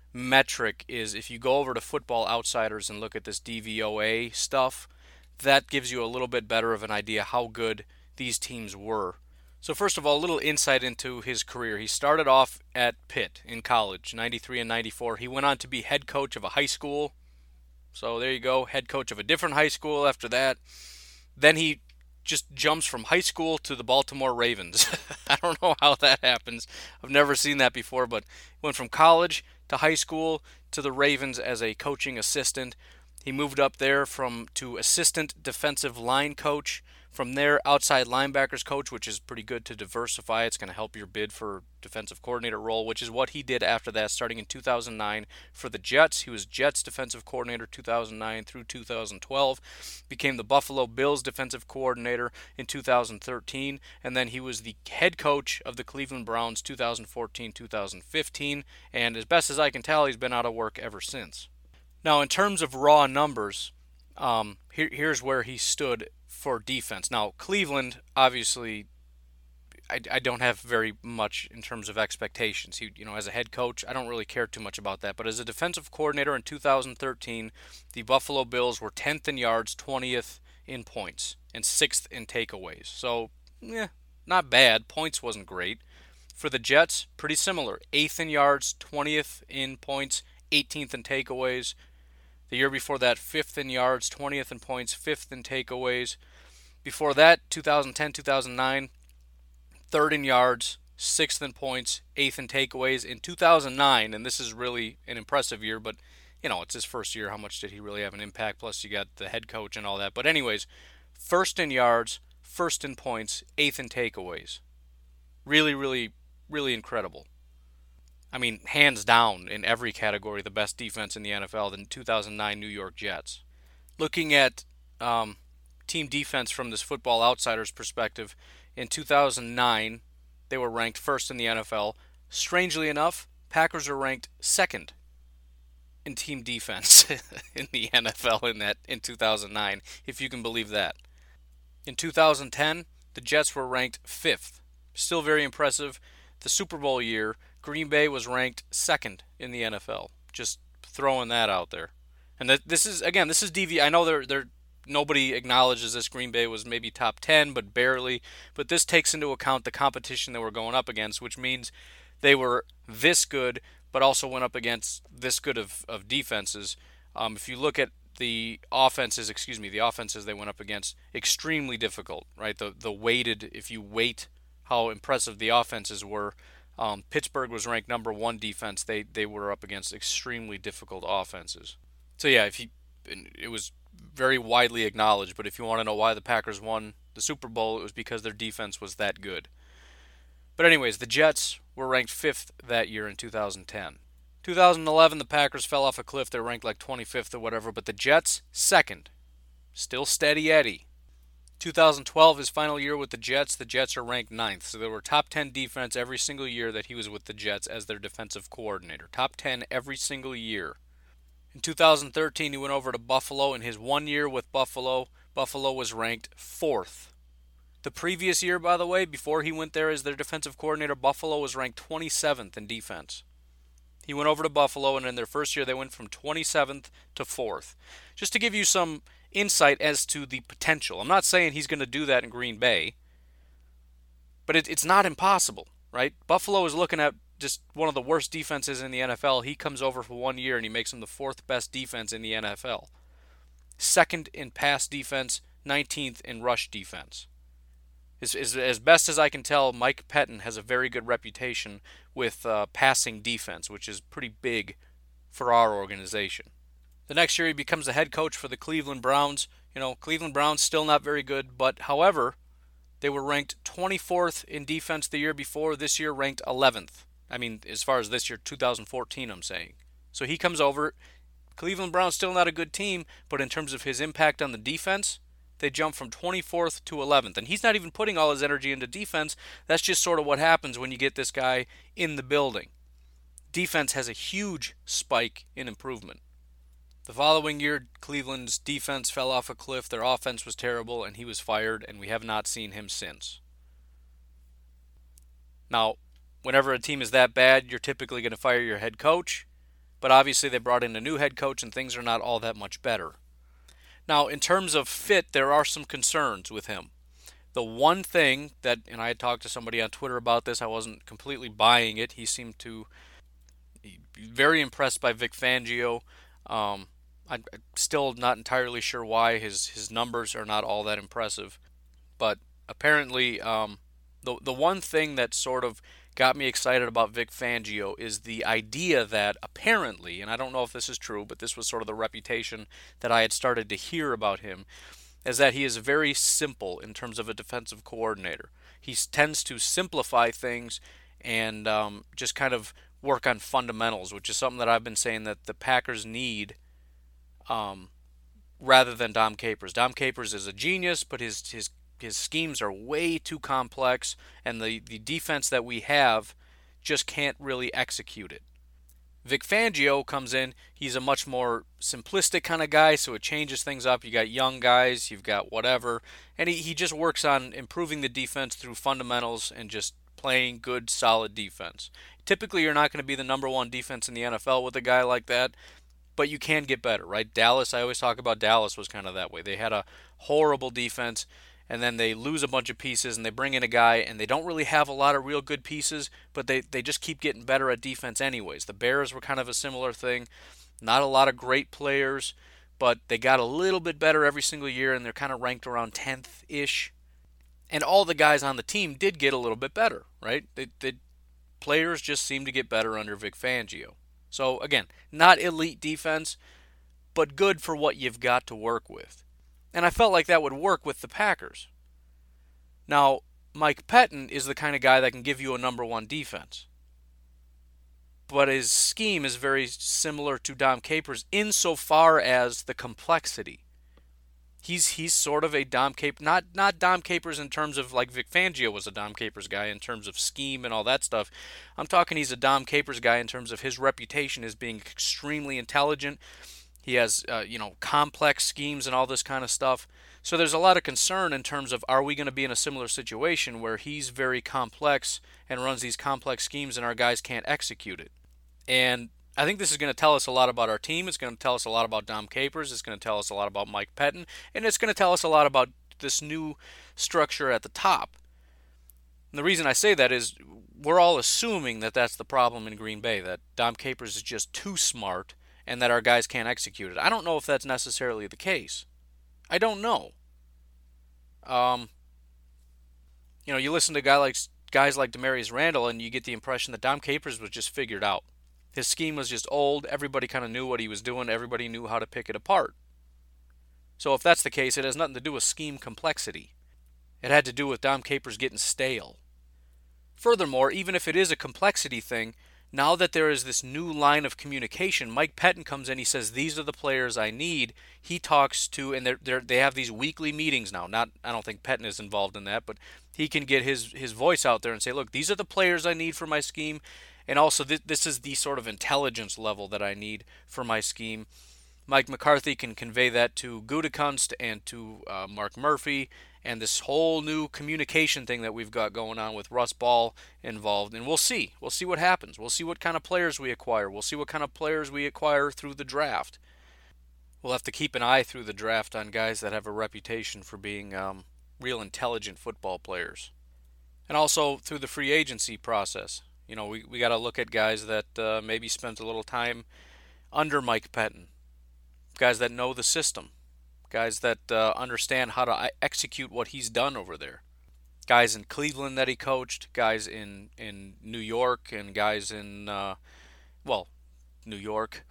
Speaker 2: metric is if you go over to Football Outsiders and look at this D V O A stuff, that gives you a little bit better of an idea how good these teams were. So first of all, a little insight into his career. He started off at Pitt in college, ninety-three and ninety-four. He went on to be head coach of a high school. So there you go, head coach of a different high school after that. Then he just jumps from high school to the Baltimore Ravens. I don't know how that happens. I've never seen that before, but he went from college to high school to the Ravens as a coaching assistant. He moved up there from to assistant defensive line coach. From there, outside linebackers coach, which is pretty good to diversify. It's going to help your bid for defensive coordinator role, which is what he did after that, starting in two thousand nine for the Jets. He was Jets defensive coordinator two thousand nine through two thousand twelve, became the Buffalo Bills defensive coordinator in two thousand thirteen, and then he was the head coach of the Cleveland Browns two thousand fourteen to two thousand fifteen, and as best as I can tell, he's been out of work ever since. Now, in terms of raw numbers, um, here, here's where he stood for defense. Now, Cleveland, obviously, I, I don't have very much in terms of expectations. He, you know, as a head coach, I don't really care too much about that. But as a defensive coordinator in two thousand thirteen, the Buffalo Bills were tenth in yards, twentieth in points, and sixth in takeaways. So, yeah, not bad. Points wasn't great. For the Jets, pretty similar. eighth in yards, twentieth in points, eighteenth in takeaways. The year before that, fifth in yards, twentieth in points, fifth in takeaways. Before that, two thousand ten, two thousand nine, third in yards, sixth in points, eighth in takeaways. In two thousand nine, and this is really an impressive year, but, you know, it's his first year. How much did he really have an impact? Plus, you got the head coach and all that. But anyways, first in yards, first in points, eighth in takeaways. Really, really, really incredible. I mean, hands down, in every category, the best defense in the N F L, the two thousand nine New York Jets. Looking at um, team defense from this Football Outsiders perspective, in two thousand nine, they were ranked first in the N F L. Strangely enough, Packers are ranked second in team defense in the N F L in that in two thousand nine, if you can believe that. In two thousand ten, the Jets were ranked fifth. Still very impressive. The Super Bowl year, Green Bay was ranked second in the N F L. Just throwing that out there. And that this is again, this is D V. I know they're they're nobody acknowledges this. Green Bay was maybe top ten, but barely. But this takes into account the competition they were going up against, which means they were this good, but also went up against this good of, of defenses. Um, if you look at the offenses, excuse me, the offenses they went up against, extremely difficult, right? The the weighted, if you weight how impressive the offenses were, um, Pittsburgh was ranked number one defense. They they were up against extremely difficult offenses. So yeah, if you, it was very widely acknowledged, but if you want to know why the Packers won the Super Bowl, it was because their defense was that good. But anyways, the Jets were ranked fifth that year in two thousand ten. two thousand eleven, the Packers fell off a cliff. They were ranked like twenty-fifth or whatever, but the Jets, second. Still steady Eddie. two thousand twelve, his final year with the Jets, the Jets are ranked ninth. So they were top ten defense every single year that he was with the Jets as their defensive coordinator. Top ten every single year. In two thousand thirteen, he went over to Buffalo. In his one year with Buffalo, Buffalo was ranked fourth. The previous year, by the way, before he went there as their defensive coordinator, Buffalo was ranked twenty-seventh in defense. He went over to Buffalo, and in their first year, they went from twenty-seventh to fourth. Just to give you some insight as to the potential. I'm not saying he's going to do that in Green Bay, but it, it's not impossible, right? Buffalo is looking at just one of the worst defenses in the N F L. He comes over for one year, and he makes them the fourth best defense in the N F L. Second in pass defense, nineteenth in rush defense. As, as, as best as I can tell, Mike Pettin has a very good reputation with uh, passing defense, which is pretty big for our organization. The next year he becomes the head coach for the Cleveland Browns. You know, Cleveland Browns still not very good, but however, they were ranked twenty-fourth in defense the year before. This year ranked eleventh. I mean, as far as this year, two thousand fourteen, I'm saying. So he comes over. Cleveland Browns still not a good team, but in terms of his impact on the defense, they jump from twenty-fourth to eleventh. And he's not even putting all his energy into defense. That's just sort of what happens when you get this guy in the building. Defense has a huge spike in improvement. The following year, Cleveland's defense fell off a cliff. Their offense was terrible, and he was fired, and we have not seen him since. Now, whenever a team is that bad, you're typically going to fire your head coach. But obviously they brought in a new head coach and things are not all that much better. Now, in terms of fit, there are some concerns with him. The one thing that, and I had talked to somebody on Twitter about this, I wasn't completely buying it. He seemed to be very impressed by Vic Fangio. Um, I'm still not entirely sure why his, his numbers are not all that impressive. But apparently, um, the the one thing that sort of got me excited about Vic Fangio is the idea that apparently, and I don't know if this is true, but this was sort of the reputation that I had started to hear about him, is that he is very simple in terms of a defensive coordinator. He tends to simplify things and um, just kind of work on fundamentals, which is something that I've been saying that the Packers need um, rather than Dom Capers. Dom Capers is a genius, but his his His schemes are way too complex, and the, the defense that we have just can't really execute it. Vic Fangio comes in, he's a much more simplistic kind of guy, so it changes things up. You got young guys, you've got whatever, and he, he just works on improving the defense through fundamentals and just playing good, solid defense. Typically, you're not going to be the number one defense in the N F L with a guy like that, but you can get better, right? Dallas, I always talk about Dallas was kind of that way. They had a horrible defense, and then they lose a bunch of pieces, and they bring in a guy, and they don't really have a lot of real good pieces, but they, they just keep getting better at defense anyways. The Bears were kind of a similar thing. Not a lot of great players, but they got a little bit better every single year, and they're kind of ranked around tenth-ish. And all the guys on the team did get a little bit better, right? They, they, players just seem to get better under Vic Fangio. So, again, not elite defense, but good for what you've got to work with. And I felt like that would work with the Packers. Now, Mike Pettin is the kind of guy that can give you a number one defense. But his scheme is very similar to Dom Capers insofar as the complexity. He's he's sort of a Dom Capers, not not Dom Capers in terms of like Vic Fangio was a Dom Capers guy in terms of scheme and all that stuff. I'm talking he's a Dom Capers guy in terms of his reputation as being extremely intelligent. He has uh, you know complex schemes and all this kind of stuff. So there's a lot of concern in terms of, are we going to be in a similar situation where he's very complex and runs these complex schemes and our guys can't execute it? And I think this is going to tell us a lot about our team. It's going to tell us a lot about Dom Capers. It's going to tell us a lot about Mike Pettine. And it's going to tell us a lot about this new structure at the top. And the reason I say that is we're all assuming that that's the problem in Green Bay, that Dom Capers is just too smart and that our guys can't execute it. I don't know if that's necessarily the case. I don't know. Um, you know, you listen to guy like, guys like Demarius Randall and you get the impression that Dom Capers was just figured out. His scheme was just old. Everybody kind of knew what he was doing. Everybody knew how to pick it apart. So if that's the case, it has nothing to do with scheme complexity. It had to do with Dom Capers getting stale. Furthermore, even if it is a complexity thing, now that there is this new line of communication, Mike Pettine comes in, he says, these are the players I need. He talks to, and they're, they're, they have these weekly meetings now. Not, I don't think Pettine is involved in that, but he can get his, his voice out there and say, look, these are the players I need for my scheme. And also, th- this is the sort of intelligence level that I need for my scheme. Mike McCarthy can convey that to Gutekunst and to uh, Mark Murphy, and this whole new communication thing that we've got going on with Russ Ball involved. And we'll see. We'll see what happens. We'll see what kind of players we acquire. We'll see what kind of players we acquire through the draft. We'll have to keep an eye through the draft on guys that have a reputation for being um, real intelligent football players. And also through the free agency process. You know, we, we got to look at guys that uh, maybe spent a little time under Mike Pettine. Guys that know the system. Guys that uh, understand how to execute what he's done over there. Guys in Cleveland that he coached. Guys in, in New York. And guys in, uh, well, New York.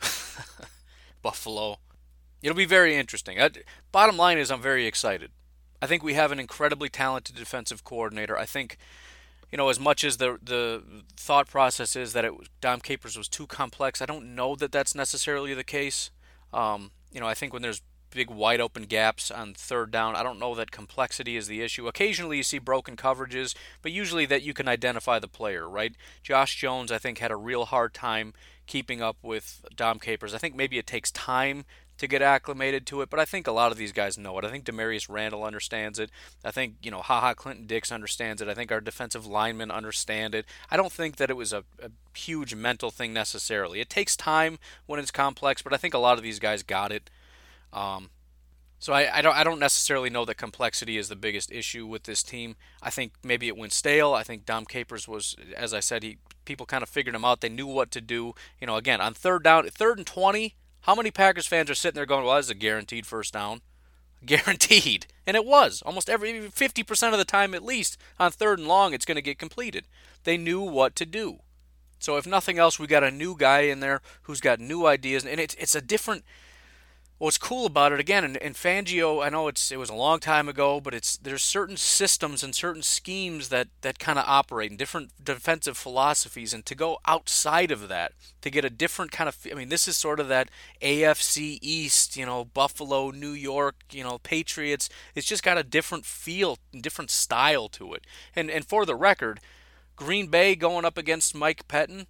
Speaker 2: Buffalo. It'll be very interesting. I, bottom line is I'm very excited. I think we have an incredibly talented defensive coordinator. I think... You know, as much as the the thought process is that it was, Dom Capers was too complex, I don't know that that's necessarily the case. Um, you know, I think when there's big wide open gaps on third down, I don't know that complexity is the issue. Occasionally you see broken coverages, but usually that you can identify the player, right? Josh Jones, I think, had a real hard time keeping up with Dom Capers. I think maybe it takes time to get acclimated to it, but I think a lot of these guys know it. I think Demarius Randall understands it. I think, you know, HaHa Clinton Dix understands it. I think our defensive linemen understand it. I don't think that it was a, a huge mental thing necessarily. It takes time when it's complex, but I think a lot of these guys got it. Um, so I, I don't I don't necessarily know that complexity is the biggest issue with this team. I think maybe it went stale. I think Dom Capers was, as I said, he people kind of figured him out. They knew what to do. You know, again, on third down, third and twenty, how many Packers fans are sitting there going, well, that's a guaranteed first down? Guaranteed. And it was. Almost every fifty percent of the time at least, on third and long, it's going to get completed. They knew what to do. So if nothing else, we got a new guy in there who's got new ideas. And it's it's a different... What's cool about it, again, and, and Fangio, I know it's it was a long time ago, but it's there's certain systems and certain schemes that, that kind of operate and different defensive philosophies, and to go outside of that, to get a different kind of, I mean, this is sort of that A F C East, you know, Buffalo, New York, you know, Patriots. It's just got a different feel, different style to it. And and for the record, Green Bay going up against Mike Pettine,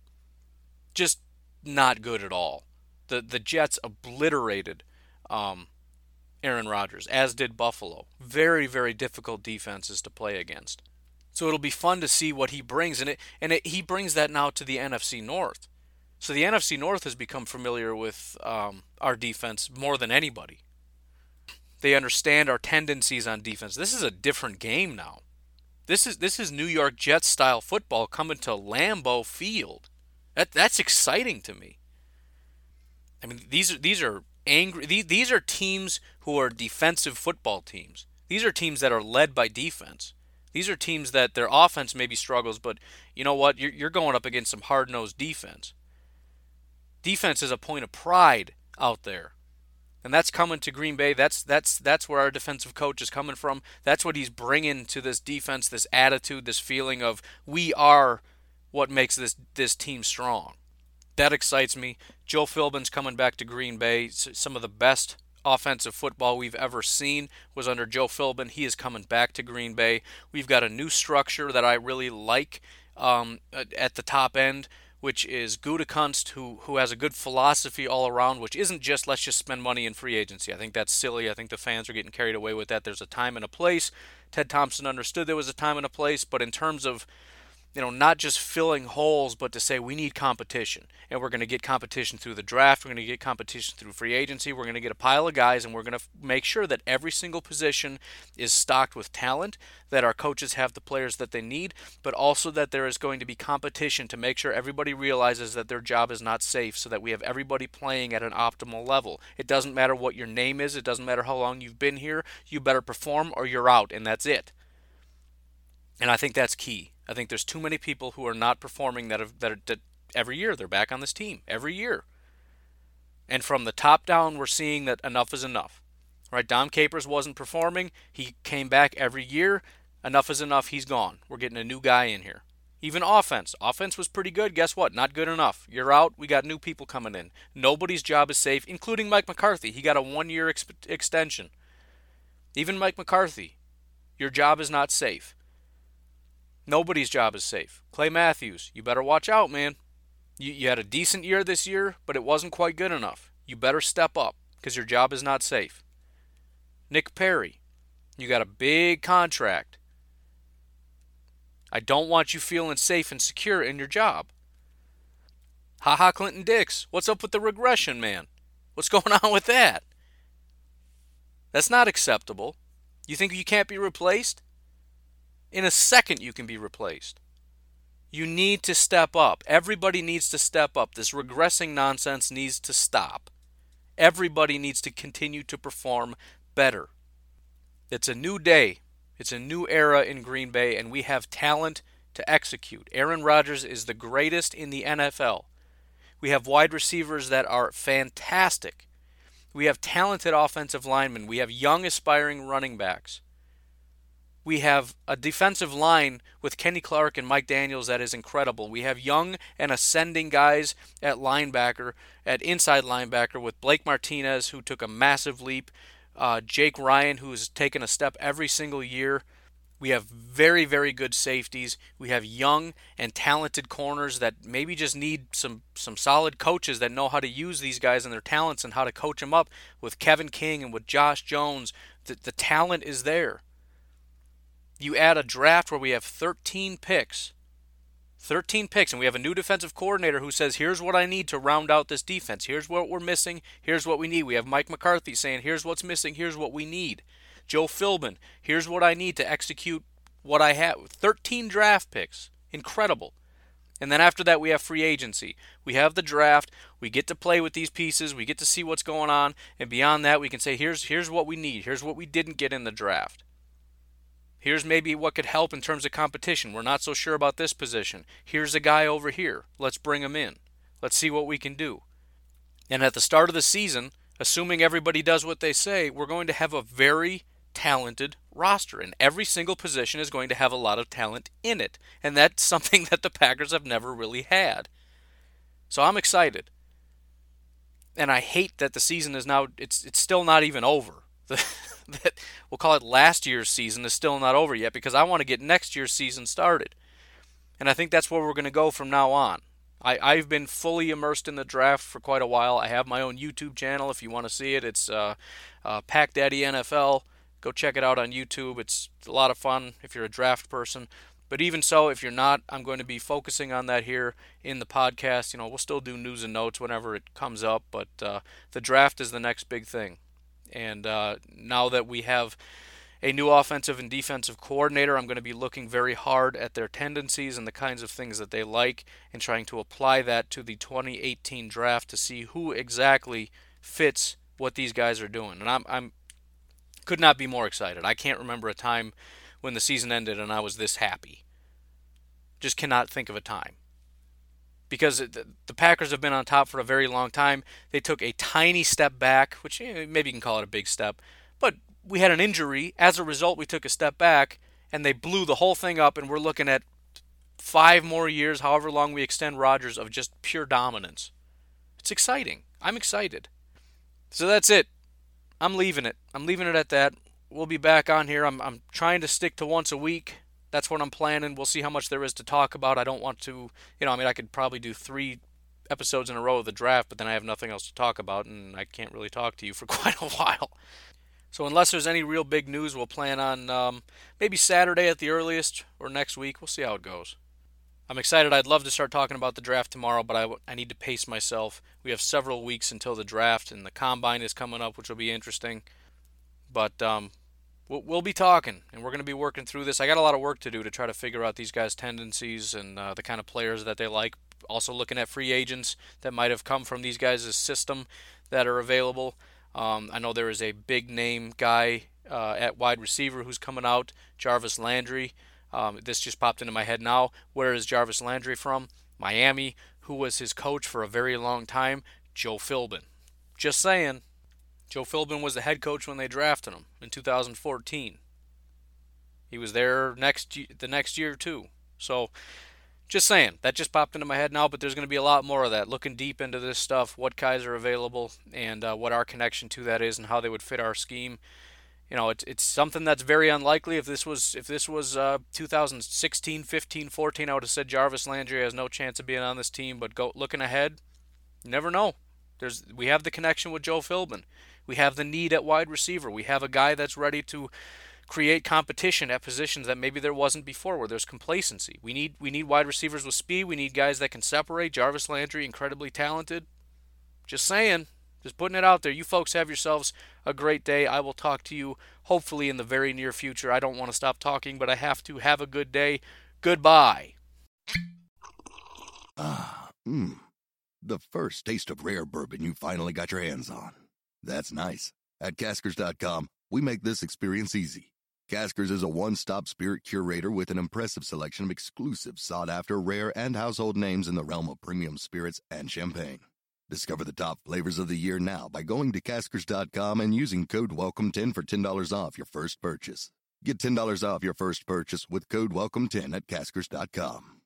Speaker 2: just not good at all. The the Jets obliterated Um, Aaron Rodgers, as did Buffalo. Very, very difficult defenses to play against. So it'll be fun to see what he brings, and it and it, he brings that now to the N F C North. So the N F C North has become familiar with um, our defense more than anybody. They understand our tendencies on defense. This is a different game now. This is this is New York Jets style football coming to Lambeau Field. That that's exciting to me. I mean, these are these are angry. These, these are teams who are defensive football teams. These are teams that are led by defense. These are teams that their offense maybe struggles, but you know what? You're, you're going up against some hard-nosed defense. Defense is a point of pride out there, and that's coming to Green Bay. That's that's that's where our defensive coach is coming from. That's what he's bringing to this defense. This attitude, this feeling of we are what makes this this team strong. That excites me. Joe Philbin's coming back to Green Bay. Some of the best offensive football we've ever seen was under Joe Philbin. He is coming back to Green Bay. We've got a new structure that I really like um, at the top end, which is Gutekunst, who who has a good philosophy all around, which isn't just let's just spend money in free agency. I think that's silly. I think the fans are getting carried away with that. There's a time and a place. Ted Thompson understood there was a time and a place, but in terms of you know, not just filling holes, but to say we need competition. And we're going to get competition through the draft. We're going to get competition through free agency. We're going to get a pile of guys, and we're going to make sure that every single position is stocked with talent, that our coaches have the players that they need, but also that there is going to be competition to make sure everybody realizes that their job is not safe, so that we have everybody playing at an optimal level. It doesn't matter what your name is. It doesn't matter how long you've been here. You better perform or you're out, and that's it. And I think that's key. I think there's too many people who are not performing that, have, that, are, that every year they're back on this team. Every year. And from the top down, we're seeing that enough is enough. Right? Dom Capers wasn't performing. He came back every year. Enough is enough. He's gone. We're getting a new guy in here. Even offense. Offense was pretty good. Guess what? Not good enough. You're out. We got new people coming in. Nobody's job is safe, including Mike McCarthy. He got a one-year ex- extension. Even Mike McCarthy. Your job is not safe. Nobody's job is safe. Clay Matthews, you better watch out, man. You, you had a decent year this year, but it wasn't quite good enough. You better step up, because your job is not safe. Nick Perry, you got a big contract. I don't want you feeling safe and secure in your job. Ha ha, Clinton Dix, what's up with the regression, man? What's going on with that? That's not acceptable. You think you can't be replaced? In a second, you can be replaced. You need to step up. Everybody needs to step up. This regressing nonsense needs to stop. Everybody needs to continue to perform better. It's a new day. It's a new era in Green Bay, and we have talent to execute. Aaron Rodgers is the greatest in the N F L. We have wide receivers that are fantastic. We have talented offensive linemen. We have young, aspiring running backs. We have a defensive line with Kenny Clark and Mike Daniels that is incredible. We have young and ascending guys at linebacker, at inside linebacker with Blake Martinez, who took a massive leap. Uh, Jake Ryan, who has taken a step every single year. We have very, very good safeties. We have young and talented corners that maybe just need some, some solid coaches that know how to use these guys and their talents and how to coach them up. With Kevin King and with Josh Jones, the, the talent is there. You add a draft where we have thirteen picks. thirteen picks, and we have a new defensive coordinator who says, here's what I need to round out this defense. Here's what we're missing. Here's what we need. We have Mike McCarthy saying, here's what's missing. Here's what we need. Joe Philbin, here's what I need to execute what I have. thirteen draft picks. Incredible. And then after that, we have free agency. We have the draft. We get to play with these pieces. We get to see what's going on. And beyond that, we can say, here's, here's what we need. Here's what we didn't get in the draft. Here's maybe what could help in terms of competition. We're not so sure about this position. Here's a guy over here. Let's bring him in. Let's see what we can do. And at the start of the season, assuming everybody does what they say, we're going to have a very talented roster. And every single position is going to have a lot of talent in it. And that's something that the Packers have never really had. So I'm excited. And I hate that the season is now, it's it's still not even over. The, that we'll call it last year's season is still not over yet, because I want to get next year's season started. And I think that's where we're going to go from now on. I, I've been fully immersed in the draft for quite a while. I have my own YouTube channel if you want to see it. It's uh, uh, Pack Daddy N F L. Go check it out on YouTube. It's a lot of fun if you're a draft person. But even so, if you're not, I'm going to be focusing on that here in the podcast. You know, we'll still do news and notes whenever it comes up, but uh, the draft is the next big thing. And uh, now that we have a new offensive and defensive coordinator, I'm going to be looking very hard at their tendencies and the kinds of things that they like and trying to apply that to the twenty eighteen draft to see who exactly fits what these guys are doing. And I'm, I'm could not be more excited. I can't remember a time when the season ended and I was this happy. Just cannot think of a time. Because the Packers have been on top for a very long time. They took a tiny step back, which maybe you can call it a big step. But we had an injury. As a result, we took a step back, and they blew the whole thing up, and we're looking at five more years, however long we extend Rodgers, of just pure dominance. It's exciting. I'm excited. So that's it. I'm leaving it. I'm leaving it at that. We'll be back on here. I'm I'm trying to stick to once a week. That's what I'm planning. We'll see how much there is to talk about. I don't want to, you know, I mean, I could probably do three episodes in a row of the draft, but then I have nothing else to talk about, and I can't really talk to you for quite a while. So unless there's any real big news, we'll plan on um, maybe Saturday at the earliest, or next week. We'll see how it goes. I'm excited. I'd love to start talking about the draft tomorrow, but I, I need to pace myself. We have several weeks until the draft, and the combine is coming up, which will be interesting. But um, we'll, we'll be talking, and we're going to be working through this. I got a lot of work to do to try to figure out these guys' tendencies and uh, the kind of players that they like. Also looking at free agents that might have come from these guys' system that are available. Um, I know there is a big name guy uh, at wide receiver who's coming out, Jarvis Landry. Um, this just popped into my head now. Where is Jarvis Landry from? Miami. Who was his coach for a very long time? Joe Philbin. Just saying. Joe Philbin was the head coach when they drafted him in two thousand fourteen. He was there next the next year too. So, just saying. That just popped into my head now, but there's going to be a lot more of that. Looking deep into this stuff, what guys are available, and uh, what our connection to that is, and how they would fit our scheme. You know, it's it's something that's very unlikely. If this was if this was uh, two thousand sixteen, fifteen, fourteen, I would have said Jarvis Landry has no chance of being on this team. But go looking ahead, you never know. There's we have the connection with Joe Philbin. We have the need at wide receiver. We have a guy that's ready to create competition at positions that maybe there wasn't before, where there's complacency. We need we need wide receivers with speed. We need guys that can separate. Jarvis Landry, incredibly talented. Just saying. Just putting it out there. You folks have yourselves a great day. I will talk to you hopefully in the very near future. I don't want to stop talking, but I have to. Have a good day. Goodbye.
Speaker 5: Ah, mmm. The first taste of rare bourbon you finally got your hands on. That's nice. At Caskers dot com, we make this experience easy. Caskers is a one-stop spirit curator with an impressive selection of exclusive, sought-after, rare, and household names in the realm of premium spirits and champagne. Discover the top flavors of the year now by going to Caskers dot com and using code welcome ten for ten dollars off your first purchase. Get ten dollars off your first purchase with code welcome ten at Caskers dot com.